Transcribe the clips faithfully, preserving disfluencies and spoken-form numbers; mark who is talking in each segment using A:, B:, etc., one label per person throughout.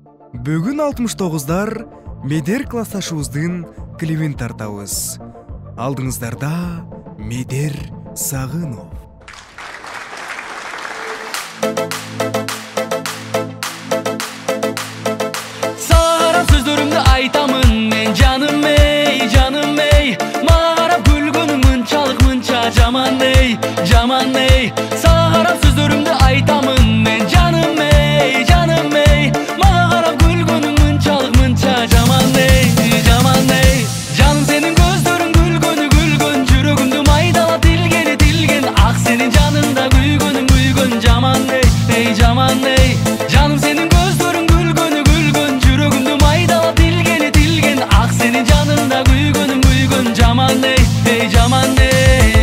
A: Бүгүн алтымыш тогуздар Медер классташыбыздын клибин тартабыз. Алдыңыздарда Медер Сагынов.
B: Сарап сөздөрүмдү айтамын мен, жаным эй, жаным эй. Мага карап күлгөнүң мынчалык мынча жаман эй, жаман эй. Сарап сөздөрүмдү айтамын мен, жаным эй, жаным эй. Мага карап күлгөнүң мынчалык мынча жаман эй, жаман эй. Жаным сенин көздөрүң күлгөнү күлгөн, жүрөгүмдү майдалап тилгени тилген. Ак сенин жаныңда күйгөнүң күйгөн, жаман эй, эй жаман эй. Жаным сенин көздөрүң күлгөнү күлгөн, жүрөгүмдү майдалап тилгени тилген. Ак сенин жаныңда күйгөнүң күйгөн, жаман эй, эй жаман эй.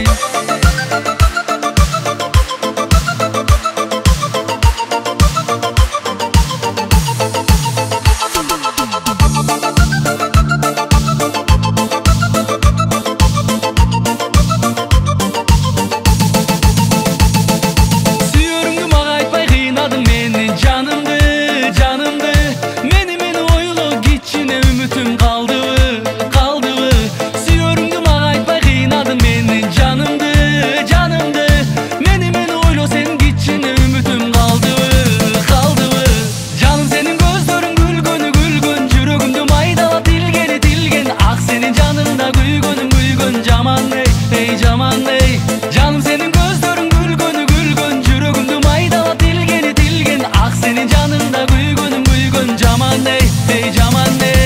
B: Canım senin gözlerin gülgönü gülgön, жүрөгүмдү майдалап тилгени тилген. Ак сенин жаныңда күйгөнүм күйгөн, жаман эй, эй жаман эй.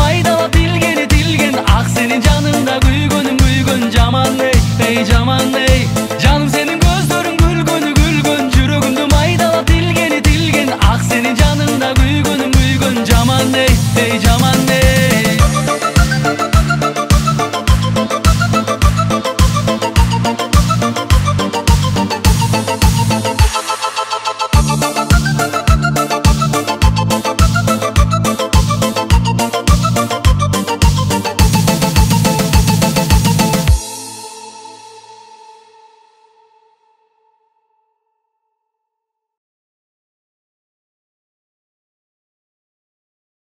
B: Ey jaman ey.